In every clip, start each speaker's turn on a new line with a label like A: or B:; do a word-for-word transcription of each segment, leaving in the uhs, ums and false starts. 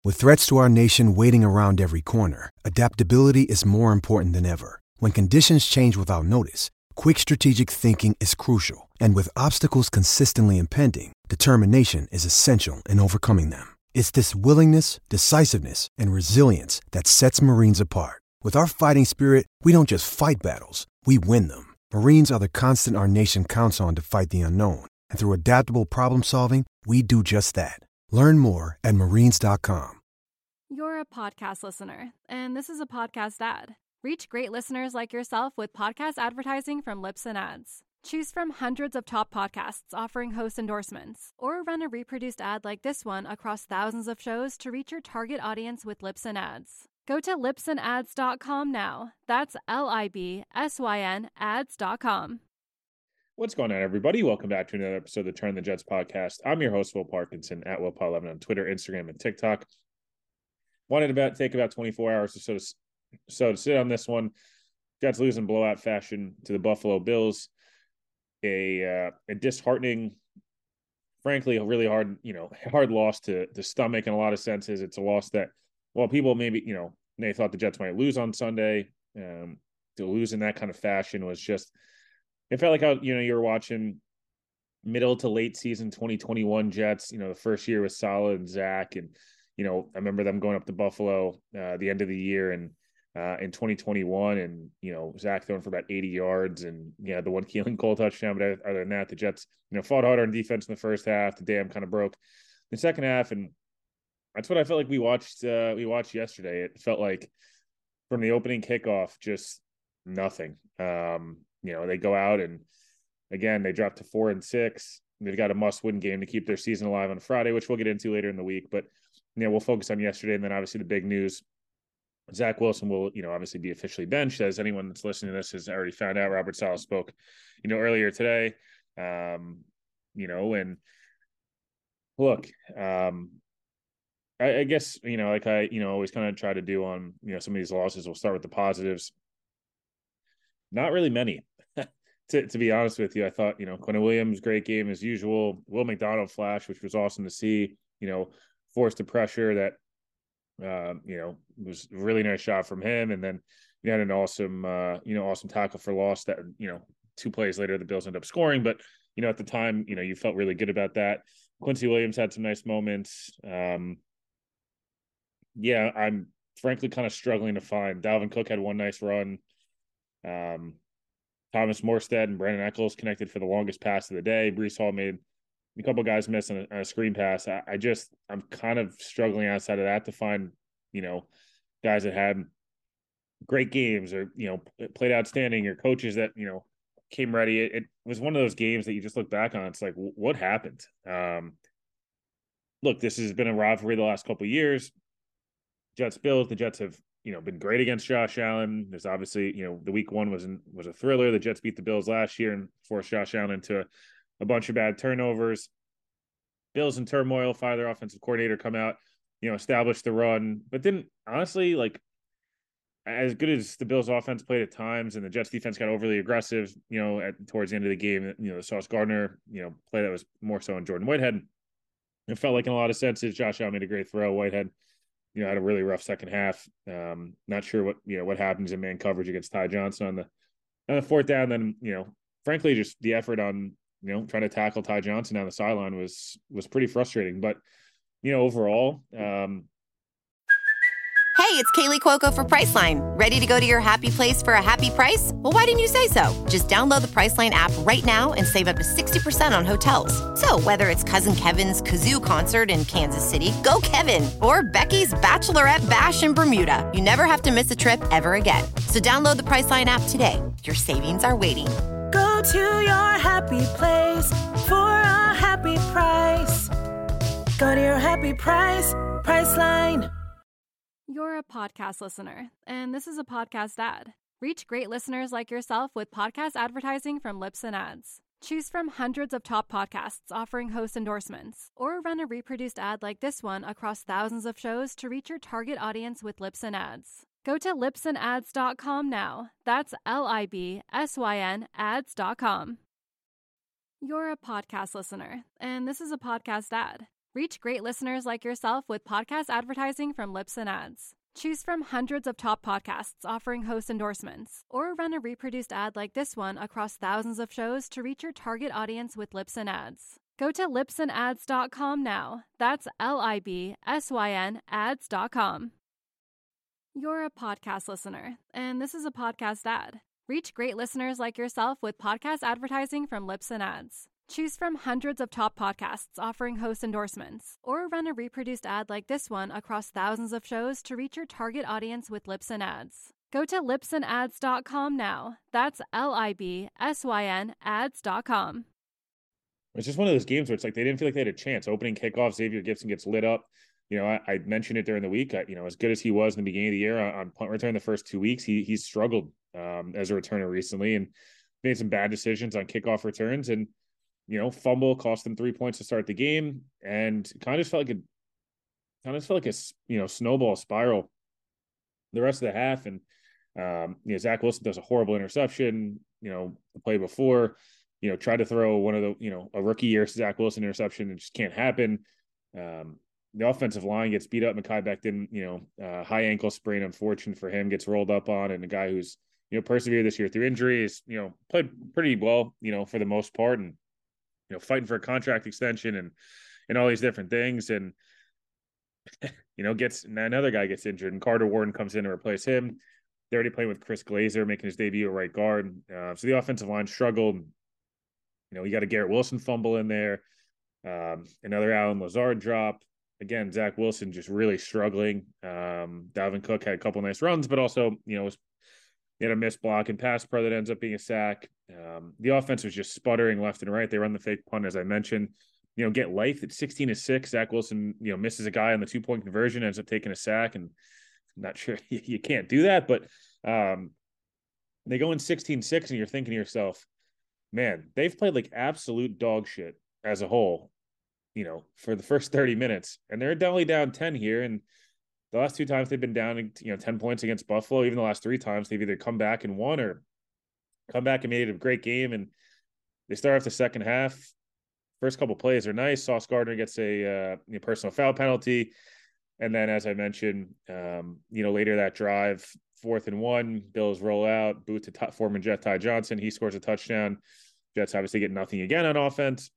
A: With threats to our nation waiting around every corner, adaptability is more important than ever. When conditions change without notice, quick strategic thinking is crucial. And with obstacles consistently impending, determination is essential in overcoming them. It's this willingness, decisiveness, and resilience that sets Marines apart. With our fighting spirit, we don't just fight battles, we win them. Marines are the constant our nation counts on to fight the unknown. And through adaptable problem solving, we do just that. Learn more at marines dot com.
B: You're a podcast listener, and this is a podcast ad. Reach great listeners like yourself with podcast advertising from Libsyn Ads. Choose from hundreds of top podcasts offering host endorsements, or run a reproduced ad like this one across thousands of shows to reach your target audience with Libsyn Ads. Go to libsyn ads dot com now. That's L I B S Y N ads dot com.
C: What's going on, everybody? Welcome back to another episode of the Turn the Jets podcast. I'm your host, Will Parkinson, at Will Paul eleven on Twitter, Instagram, and TikTok. Wanted to about, take about twenty-four hours or so to, so to sit on this one. Jets lose in blowout fashion to the Buffalo Bills. A, uh, a disheartening, frankly, a really hard, you know, hard loss to the stomach in a lot of senses. It's a loss that, well, people maybe, you know, they thought the Jets might lose on Sunday. Um, to lose in that kind of fashion was just, it felt like how, you know, you were watching middle to late season twenty twenty-one Jets. You know, the first year was solid and Zach, and, you know, I remember them going up to Buffalo uh, the end of the year and uh, in twenty twenty-one, and, you know, Zach throwing for about eighty yards and, yeah, the one Keelan Cole touchdown. But other than that, the Jets, you know, fought harder on defense in the first half. The dam kind of broke in the second half, and that's what I felt like we watched. Uh, we watched yesterday. It felt like from the opening kickoff, just nothing. Um, you know, they go out and again they drop to four and six. They've got a must-win game to keep their season alive on Friday, which we'll get into later in the week. But you know, we'll focus on yesterday, and then obviously the big news: Zach Wilson will, you know, obviously be officially benched. As anyone that's listening to this has already found out, Robert Saleh spoke, you know, earlier today. Um, you know, and look. Um, I, I guess, you know, like I, you know, always kind of try to do on, you know, some of these losses. We'll start with the positives. Not really many, to, to be honest with you. I thought, you know, Quentin Williams, great game as usual. Will McDonald flash, which was awesome to see, you know, forced the pressure that, uh, you know, was a really nice shot from him. And then you had an awesome, uh, you know, awesome tackle for loss that, you know, two plays later, the Bills ended up scoring. But, you know, at the time, you know, you felt really good about that. Quincy Williams had some nice moments. Um, Yeah, I'm frankly kind of struggling to find. Dalvin Cook had one nice run. Um, Thomas Morstead and Brandon Eccles connected for the longest pass of the day. Breece Hall made a couple of guys miss on a, on a screen pass. I, I just, I'm kind of struggling outside of that to find, you know, guys that had great games or, you know, played outstanding, or coaches that, you know, came ready. It, it was one of those games that you just look back on. It's like, what happened? Um, look, this has been a rivalry the last couple of years. Jets Bills, the Jets have, you know, been great against Josh Allen. There's obviously, you know, the week one was in, was a thriller. The Jets beat the Bills last year and forced Josh Allen into a, a bunch of bad turnovers. Bills in turmoil, fire their offensive coordinator, come out, you know, establish the run. But then honestly, like, as good as the Bills offense played at times and the Jets defense got overly aggressive, you know, at towards the end of the game, you know, the Sauce Gardner, you know, play that was more so on Jordan Whitehead. It felt like in a lot of senses, Josh Allen made a great throw. Whitehead, you know, had a really rough second half. Um, not sure what, you know, what happens in man coverage against Ty Johnson on the, on the fourth down. Then, you know, frankly, just the effort on, you know, trying to tackle Ty Johnson down the sideline was, was pretty frustrating. But, you know, overall, um,
D: Hey, it's Kaylee Cuoco for Priceline. Ready to go to your happy place for a happy price? Well, why didn't you say so? Just download the Priceline app right now and save up to sixty percent on hotels. So whether it's Cousin Kevin's Kazoo Concert in Kansas City, go Kevin, or Becky's Bachelorette Bash in Bermuda, you never have to miss a trip ever again. So download the Priceline app today. Your savings are waiting.
E: Go to your happy place for a happy price. Go to your happy price, Priceline.
B: You're a podcast listener, and this is a podcast ad. Reach great listeners like yourself with podcast advertising from Libsyn Ads. Choose from hundreds of top podcasts offering host endorsements, or run a reproduced ad like this one across thousands of shows to reach your target audience with Libsyn Ads. Go to libsyn ads dot com now. That's L I B S Y N ads dot com. You're a podcast listener, and this is a podcast ad. Reach great listeners like yourself with podcast advertising from Lips and Ads. Choose from hundreds of top podcasts offering host endorsements, or run a reproduced ad like this one across thousands of shows to reach your target audience with Lips and Ads. Go to lips and ads dot com now. That's L I B S Y N ads dot com. You're a podcast listener, and this is a podcast ad. Reach great listeners like yourself with podcast advertising from Lips and Ads. Choose from hundreds of top podcasts offering host endorsements, or run a reproduced ad like this one across thousands of shows to reach your target audience with Lips and Ads. Go to lips and ads dot com now. That's L I B S Y N ads dot com.
C: It's just one of those games where it's like they didn't feel like they had a chance. Opening kickoff, Xavier Gipson gets lit up. You know, I, I mentioned it during the week. I, you know, as good as he was in the beginning of the year on, on punt return the first two weeks, he he's struggled um, as a returner recently and made some bad decisions on kickoff returns. And you know, fumble cost them three points to start the game, and kind of felt like a kind of felt like a you know snowball spiral the rest of the half. And um, you know, Zach Wilson does a horrible interception. You know, the play before, you know, tried to throw one of the you know a rookie year Zach Wilson interception. It just can't happen. Um, the offensive line gets beat up. Mekhi Becton, you know, uh, high ankle sprain, unfortunate for him, gets rolled up on, and a guy who's you know persevered this year through injuries. You know, played pretty well. You know, for the most part, and you know, fighting for a contract extension and, and all these different things. And, you know, gets another guy gets injured and Carter Warden comes in to replace him. They're already playing with Chris Glazer, making his debut at right guard. Uh, so the offensive line struggled. You know, you got a Garrett Wilson fumble in there. Um, another Allen Lazard drop. Again, Zach Wilson just really struggling. Um, Dalvin Cook had a couple nice runs, but also, you know, was, he had a missed block and pass pro that ends up being a sack. Um, the offense was just sputtering left and right. They run the fake punt, as I mentioned. You know, get life at sixteen to six. Zach Wilson, you know, misses a guy on the two-point conversion, ends up taking a sack, and I'm not sure you, you can't do that, but um, they go in sixteen six, and you're thinking to yourself, man, they've played like absolute dog shit as a whole, you know, for the first thirty minutes, and they're only down ten here, and the last two times they've been down, you know, ten points against Buffalo. Even the last three times, they've either come back and won or come back and made it a great game. And they start off the second half. First couple plays are nice. Sauce Gardner gets a uh, you know, personal foul penalty. And then, as I mentioned, um, you know, later that drive, fourth and one, Bills roll out, boot to top former Jet Ty Johnson. He scores a touchdown. Jets obviously get nothing again on offense.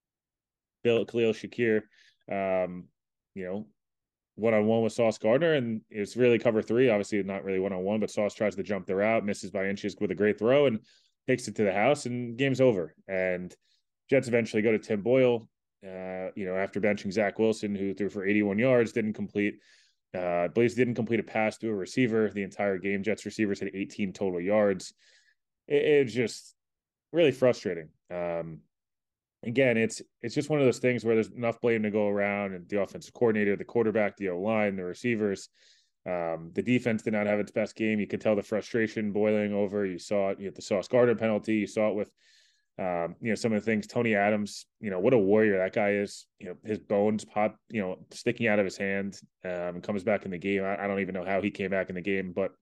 C: Bill Khalil Shakir, um, you know, one-on-one with Sauce Gardner, and it's really cover three. Obviously, not really one-on-one, but Sauce tries to jump the route, misses by inches with a great throw, and takes it to the house, and game's over. And Jets eventually go to Tim Boyle, uh, you know, after benching Zach Wilson, who threw for eighty-one yards, didn't complete, uh, I believe didn't complete a pass to a receiver the entire game. Jets receivers had eighteen total yards. It, it's just really frustrating. Um, Again, it's it's just one of those things where there's enough blame to go around, and the offensive coordinator, the quarterback, the O-line, the receivers. Um, the defense did not have its best game. You could tell the frustration boiling over. You saw it with the Sauce Gardner penalty. You saw it with, um, you know, some of the things. Tony Adams, you know, what a warrior that guy is. You know, his bones pop, you know, sticking out of his hand, um, and comes back in the game. I, I don't even know how he came back in the game, but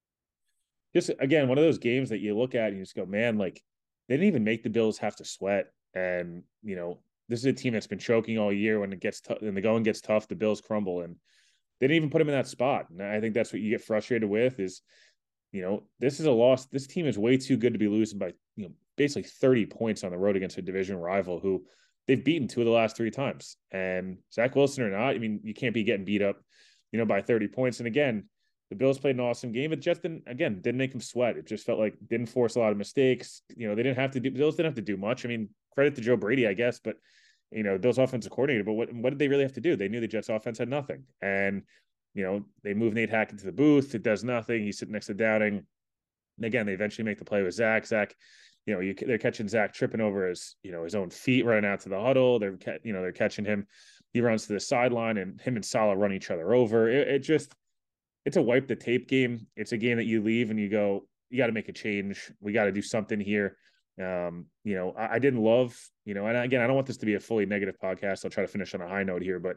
C: just, again, one of those games that you look at and you just go, man, like, they didn't even make the Bills have to sweat. And, you know, this is a team that's been choking all year. When it gets tough and the going gets tough, the Bills crumble, and they didn't even put him in that spot. And I think that's what you get frustrated with is, you know, this is a loss. This team is way too good to be losing by, you know, basically thirty points on the road against a division rival who they've beaten two of the last three times. And Zach Wilson or not, I mean, you can't be getting beat up, you know, by thirty points. And again, the Bills played an awesome game. It just didn't, again, didn't make them sweat. It just felt like didn't force a lot of mistakes. You know, they didn't have to do, Bills didn't have to do much. I mean, credit to Joe Brady, I guess, but, you know, Bills offensive coordinator, but what, what did they really have to do? They knew the Jets offense had nothing. And, you know, they move Nate Hackett to the booth. It does nothing. He's sitting next to Downing. And again, they eventually make the play with Zach. Zach, you know, you, they're catching Zach tripping over his, you know, his own feet running out to the huddle. They're, you know, they're catching him. He runs to the sideline, and him and Salah run each other over. It, it just, it's a wipe the tape game. It's a game that you leave and you go, you got to make a change. We got to do something here. Um, you know, I, I didn't love, you know, and again, I don't want this to be a fully negative podcast. I'll try to finish on a high note here, but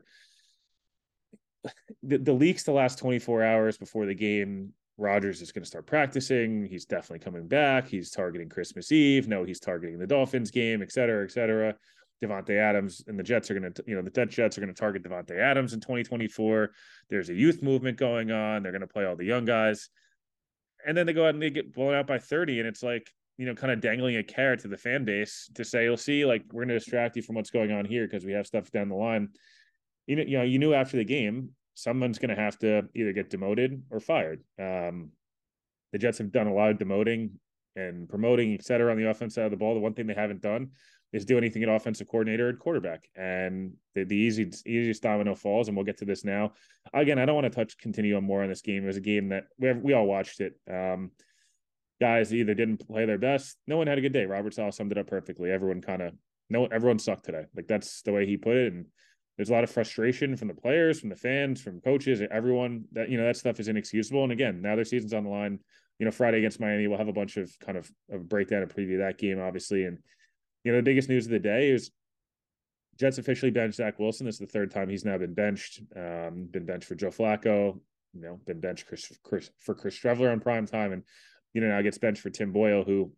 C: the, the leaks the last twenty-four hours before the game, Rodgers is going to start practicing. He's definitely coming back. He's targeting Christmas Eve. No, he's targeting the Dolphins game, et cetera, et cetera. Devontae Adams, and the Jets are going to, you know, the Jets are going to target Devontae Adams in twenty twenty-four. There's a youth movement going on. They're going to play all the young guys. And then they go out and they get blown out by thirty. And it's like, you know, kind of dangling a carrot to the fan base to say, you'll see, like, we're going to distract you from what's going on here because we have stuff down the line. You know, you know, you knew after the game, someone's going to have to either get demoted or fired. Um, the Jets have done a lot of demoting and promoting, et cetera, on the offense side of the ball. The one thing they haven't done is do anything at offensive coordinator and quarterback. And the, the easy, easiest domino falls, and we'll get to this now. Again, I don't want to touch, continue on more on this game. It was a game that we, have, we all watched it. Um, guys either didn't play their best. No one had a good day. Robert Saleh summed it up perfectly. Everyone kind of, no, everyone sucked today. Like, that's the way he put it. And there's a lot of frustration from the players, from the fans, from coaches, everyone. That, you know, that stuff is inexcusable. And again, now their season's on the line. You know, Friday against Miami, we'll have a bunch of kind of, of breakdown and preview that game, obviously. And, you know, the biggest news of the day is Jets officially benched Zach Wilson. This is the third time he's now been benched. Um, been benched for Joe Flacco, you know, been benched Chris, Chris, for Chris Trevler on prime time. And, you know, now gets benched for Tim Boyle, who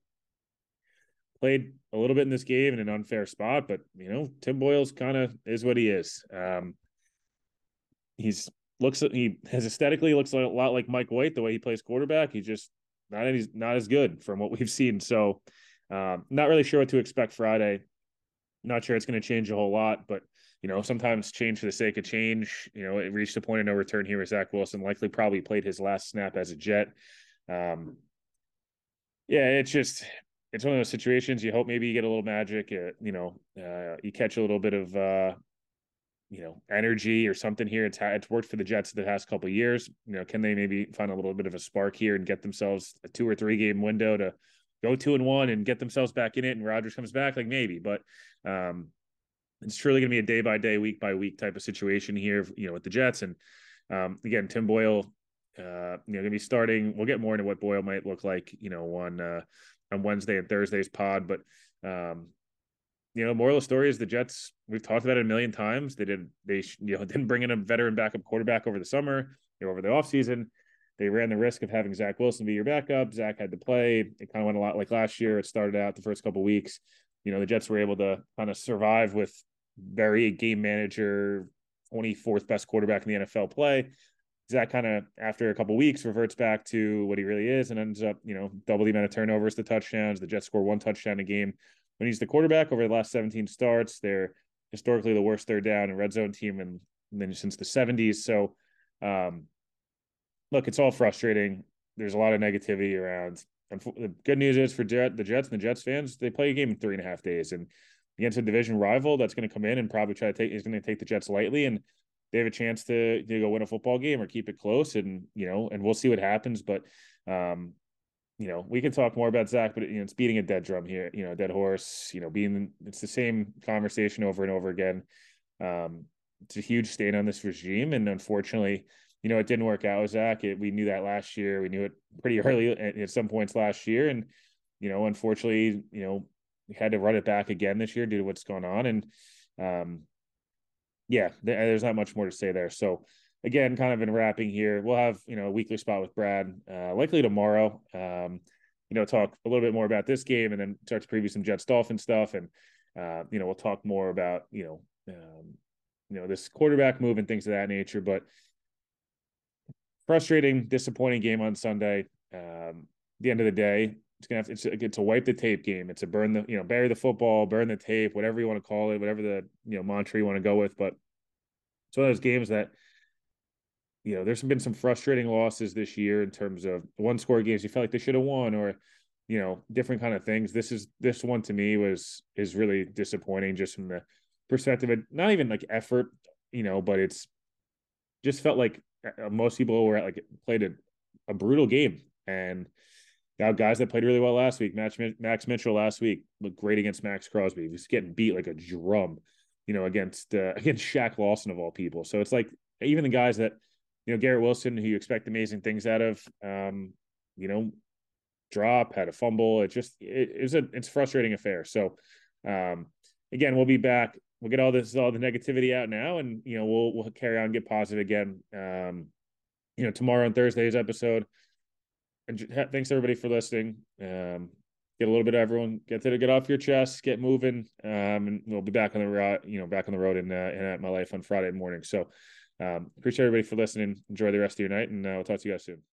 C: played a little bit in this game in an unfair spot. But, you know, Tim Boyle's kind of is what he is. Um, he's looks he has aesthetically looks a lot like Mike White, the way he plays quarterback. He's just not he's not as good from what we've seen. So um, not really sure what to expect Friday. Not sure it's going to change a whole lot, but you know, sometimes change for the sake of change. You know, it reached a point of no return here with Zach Wilson. Likely probably played his last snap as a Jet. Um, yeah, it's just it's one of those situations. You hope maybe you get a little magic. Uh, you know, uh, you catch a little bit of. Uh, you know, energy or something here. It's it's worked for the Jets the past couple of years. You know, can they maybe find a little bit of a spark here and get themselves a two or three game window to go two and one and get themselves back in it? And Rodgers comes back, like maybe, but um, it's truly going to be a day by day, week by week type of situation here, you know, with the Jets. And um, again, Tim Boyle, uh, you know, going to be starting. We'll get more into what Boyle might look like, you know, on uh, on Wednesday and Thursday's pod, but um, you know, moral of the story is the Jets, we've talked about it a million times. They did, they, you know, didn't bring in a veteran backup quarterback over the summer, you know, over the offseason. They ran the risk of having Zach Wilson be your backup. Zach had to play. It kind of went a lot like last year. It started out the first couple of weeks. You know, the Jets were able to kind of survive with very game manager, twenty-fourth best quarterback in the N F L play. Zach kind of, after a couple of weeks, reverts back to what he really is and ends up, you know, double the amount of turnovers to touchdowns. The Jets score one touchdown a game. When he's the quarterback over the last seventeen starts, they're historically the worst third down and red zone team and then since the seventies. So, um, look, it's all frustrating. There's a lot of negativity around. And the good news is for Jet, the Jets and the Jets fans, they play a game in three and a half days. And against a division rival that's going to come in and probably try to take, is going to take the Jets lightly. And they have a chance to, to go win a football game or keep it close. And, you know, and we'll see what happens. But, um, you know, we can talk more about Zach, but, you know, it's beating a dead drum here, you know, a dead horse, you know, being, it's the same conversation over and over again. Um, it's a huge stain on this regime. And unfortunately, you know, it didn't work out with Zach. It, we knew that last year. We knew it pretty early at, at some points last year. And, you know, unfortunately, you know, we had to run it back again this year due to what's going on. And, um, yeah, there's not much more to say there. So, again, kind of in wrapping here, we'll have, you know, a weekly spot with Brad, uh, likely tomorrow. Um, you know, talk a little bit more about this game and then start to preview some Jets Dolphins stuff. And, uh, you know, we'll talk more about, you know, um, you know, this quarterback move and things of that nature. But frustrating, disappointing game on Sunday. Um, at the end of the day, it's gonna have, it's a, it's a wipe the tape game. It's a burn the, you know, bury the football, burn the tape, whatever you want to call it, whatever the, you know, mantra you want to go with. But it's one of those games that, you know, there's been some frustrating losses this year in terms of one score games you felt like they should have won, or, you know, different kind of things. This is, this one to me was, is really disappointing just from the perspective of not even like effort, you know, but it's just felt like most people were at, like, played a, a brutal game. And now guys that played really well last week, Max, Max Mitchell last week looked great against Max Crosby. He was getting beat like a drum, you know, against, uh, against Shaq Lawson of all people. So it's like, even the guys that, you know, Garrett Wilson, who you expect amazing things out of, um, you know, drop, had a fumble. It just, it, it's a, it's a frustrating affair. So, um, again, we'll be back. We'll get all this, all the negativity out now, and, you know, we'll, we'll carry on, get positive again. Um, you know, tomorrow on Thursday's episode. And thanks everybody for listening. Um, get a little bit of everyone, get to get off your chest, get moving. Um, and we'll be back on the road, you know, back on the road in, uh, in At My Life on Friday morning. So um, appreciate everybody for listening. Enjoy the rest of your night, and uh, we'll talk to you guys soon.